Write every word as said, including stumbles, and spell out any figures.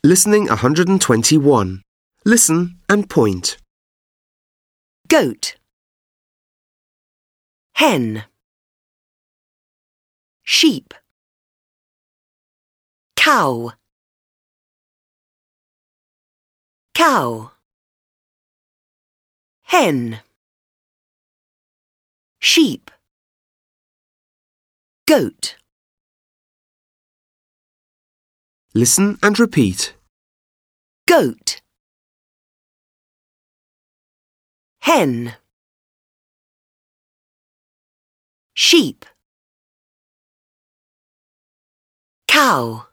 Listening one hundred twenty-one. Listen and point. Goat. Hen. Sheep. Cow. Cow. Hen. Sheep. Goat. Listen and repeat. Goat. Hen. Sheep. Cow.